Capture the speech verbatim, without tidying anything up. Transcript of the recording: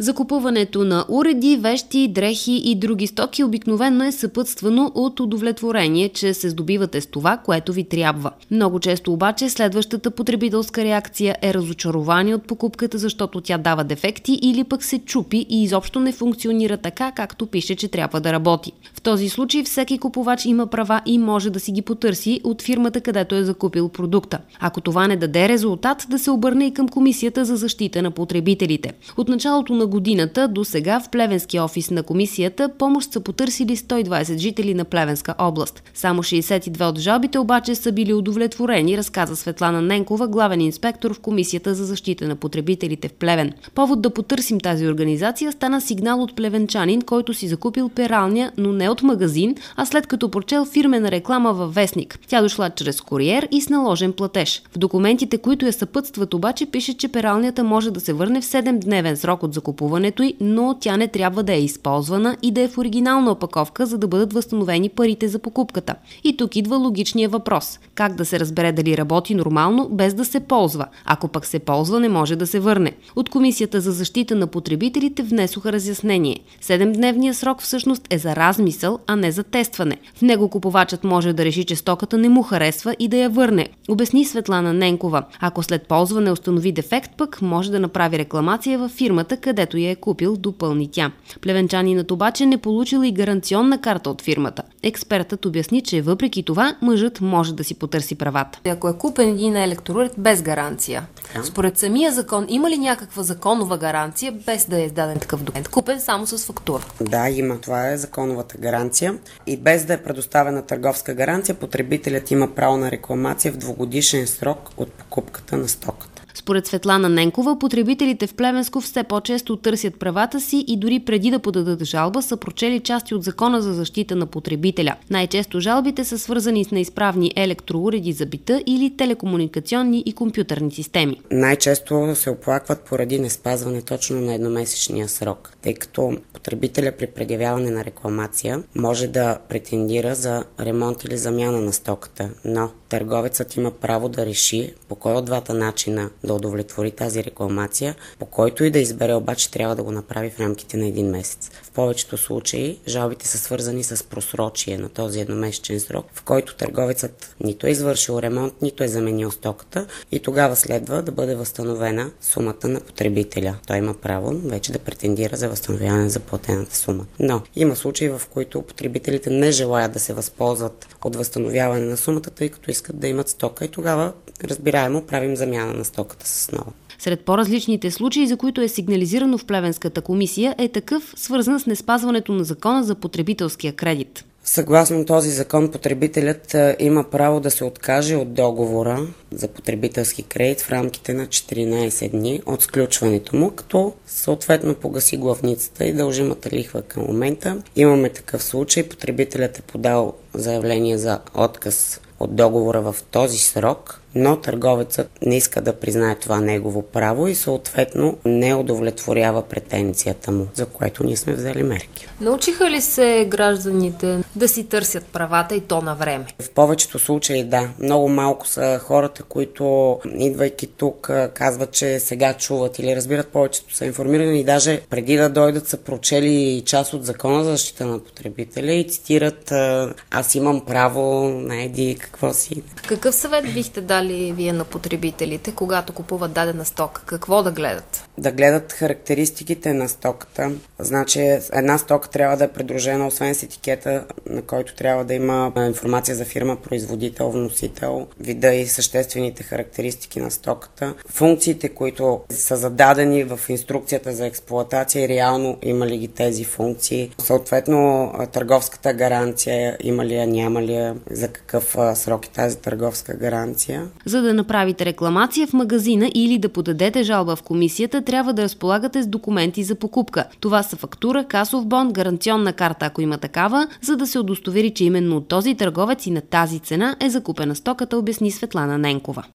Закупуването на уреди, вещи, дрехи и други стоки обикновено е съпътствано от удовлетворение, че се здобивате с това, което ви трябва. Много често обаче следващата потребителска реакция е разочарование от покупката, защото тя дава дефекти или пък се чупи и изобщо не функционира така, както пише, че трябва да работи. В този случай всеки купувач има права и може да си ги потърси от фирмата, където е закупил продукта. Ако това не даде резултат, да се обърне и към Комисията за защита на потребителите. От началото на годината до сега в Плевенския офис на комисията помощ са потърсили сто и двадесет жители на Плевенска област. Само шейсет и две от жалбите обаче са били удовлетворени, разказа Светлана Ненкова, главен инспектор в Комисията за защита на потребителите в Плевен. Повод да потърсим тази организация стана сигнал от плевенчанин, който си закупил пералня, но не от магазин, а след като прочел фирмена реклама във вестник. Тя дошла чрез куриер и с наложен платеж. В документите, които я съпътстват обаче, пише, че пералнята може да се върне в седемдневен срок от закупуването й, но тя не трябва да е използвана и да е в оригинална опаковка, за да бъдат възстановени парите за покупката. И тук идва логичния въпрос. Как да се разбере дали работи нормално, без да се ползва? Ако пък се ползва, не може да се върне. От Комисията за защита на потребителите внесоха разяснение. Седемдневният срок всъщност е за размисъл, а не за тестване. В него купувачът може да реши, че стоката не му харесва и да я върне. Обясни Светлана Ненкова. Ако след ползване установи дефект, пък може да направи рекламация във фирмата, където я е купил, допълни тя. Плевенчанинът обаче не получил и гаранционна карта от фирмата. Експертът обясни, че въпреки това мъжът може да си потърси правата. Ако е купен един електроуред без гаранция, според самия закон има ли някаква законова гаранция без да е издаден такъв документ? Купен само с фактура. Да, има. Това е законовата гаранция. И без да е предоставена търговска гаранция, потребителят има право на рекламация в двугодишен срок от покупката на стоката. Според Светлана Ненкова, потребителите в Плевенско все по-често търсят правата си и дори преди да подадат жалба са прочели части от Закона за защита на потребителя. Най-често жалбите са свързани с неизправни електроуреди за бита или телекомуникационни и компютърни системи. Най-често се оплакват поради неспазване точно на едномесечния срок, тъй като потребителя при предявяване на рекламация може да претендира за ремонт или замяна на стоката, но търговецът има право да реши по кой от двата начина да удовлетвори тази рекламация, по който и да избере, обаче трябва да го направи в рамките на един месец. В повечето случаи жалбите са свързани с просрочие на този едномесечен срок, в който търговецът нито е извършил ремонт, нито е заменил стоката и тогава следва да бъде възстановена сумата на потребителя. Той има право вече да претендира за възстановяване на заплатената сума. Но има случаи, в които потребителите не желаят да се възползват от възстановяване на сумата, тъй като искат да имат стока и тогава разбираемо правим замяна на стоката с нова. Сред по-различните случаи, за които е сигнализирано в Плевенската комисия, е такъв, свързан с неспазването на Закона за потребителския кредит. Съгласно този закон, потребителят има право да се откаже от договора за потребителски кредит в рамките на четиринадесет дни от сключването му, като съответно погаси главницата и дължимата лихва към момента. Имаме такъв случай. Потребителят е подал заявление за отказ от договора в този срок, но търговецът не иска да признае това негово право и съответно не удовлетворява претенцията му, за което ние сме взели мерки. Научиха ли се гражданите да си търсят правата и то на време? В повечето случаи да. Много малко са хората, които идвайки тук казват, че сега чуват или разбират, повечето са информирани и даже преди да дойдат са прочели част от Закона за защита на потребителя и цитират: аз имам право на еди какво си. Какъв съвет бихте дали вие на потребителите, когато купуват дадена стока? Какво да гледат? Да гледат характеристиките на стоката. Значи една стока трябва да е придружена, освен с етикета, на който трябва да има информация за фирма, производител, вносител, вида и съществените характеристики на стоката. Функциите, които са зададени в инструкцията за експлоатация, реално има ли ги тези функции. Съответно, търговската гаранция има ли я, няма ли я, за какъв срок е тази търговска гаранция. За да направите рекламация в магазина или да подадете жалба в комисията, трябва да разполагате с документи за покупка. Това са фактура, касов бон, гаранционна карта, ако има такава, за да се удостовери, че именно от този търговец и на тази цена е закупена стоката, обясни Светлана Ненкова.